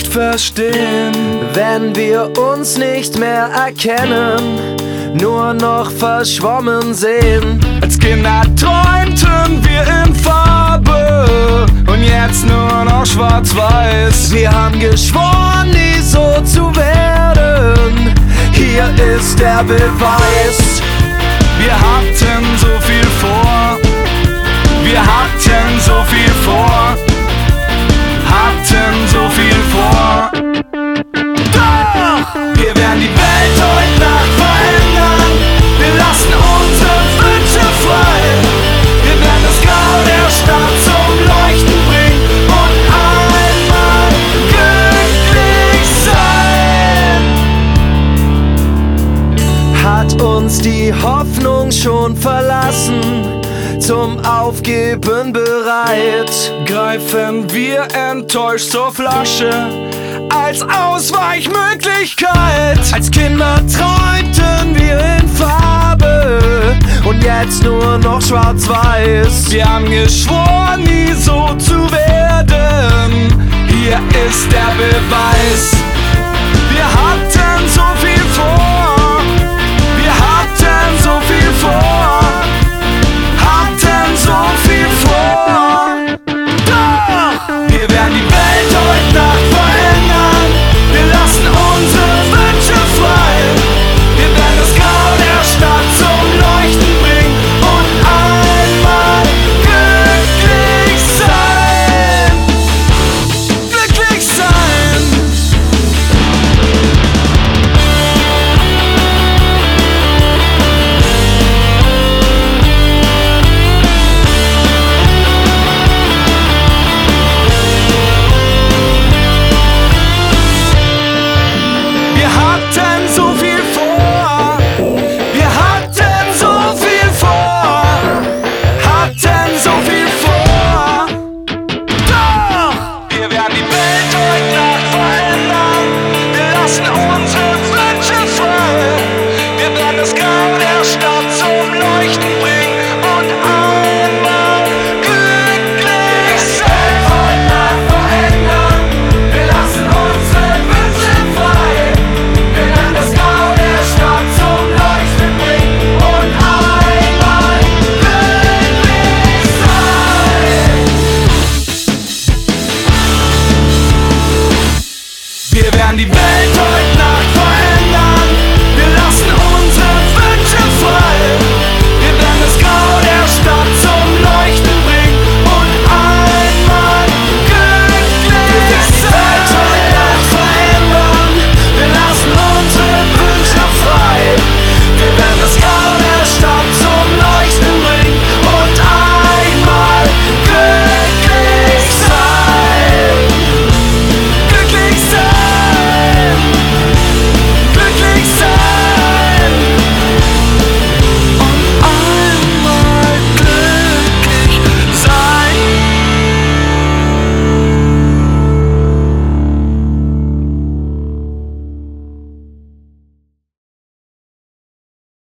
verstehen, wenn wir uns nicht mehr erkennen, nur noch verschwommen sehen. Als Kinder träumten wir in Farbe und jetzt nur noch schwarz-weiß. Wir haben geschworen, nie so zu werden. Hier ist der Beweis. Wir hatten so viel vor. Wir hatten so viel vor. Hatten so viel vor. Doch! Wir werden die Welt heute Nacht verändern. Wir lassen unsere Wünsche frei. Wir werden das Grau der Stadt zum Leuchten bringen und einmal glücklich sein. Hat uns die Hoffnung schon verlassen, zum Aufgeben bereit? Greifen wir enttäuscht zur Flasche als Ausweichmöglichkeit. Als Kinder träumten wir in Farbe und jetzt nur noch schwarz-weiß. Wir haben geschworen, nie so zu werden. Hier ist der Beweis. Wir hatten so viel vor.